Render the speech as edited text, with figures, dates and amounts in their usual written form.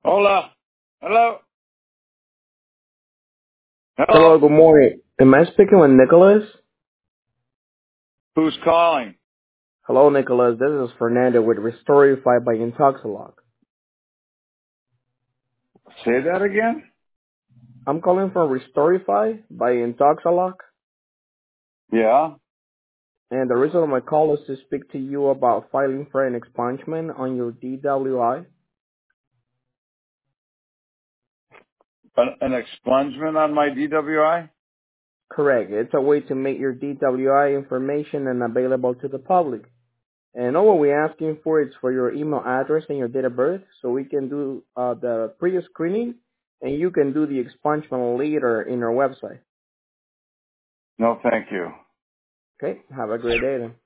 Hola. Hello. Hello, Hello. good morning. Am I speaking with Nicholas? Who's calling? Hello, Nicholas. This is Fernando with Restorify by Intoxilog. Say that again? I'm calling from Restorify by Intoxilog, Yeah. and the reason of my call is to speak to you about filing for an expungement on your DWI. An expungement on my DWI? Correct. It's a way to make your DWI information unavailable to the public. And all what we're asking for is for your email address and your date of birth so we can do the pre-screening and you can do the expungement later in our website. No, thank you. Okay? Have a great day then.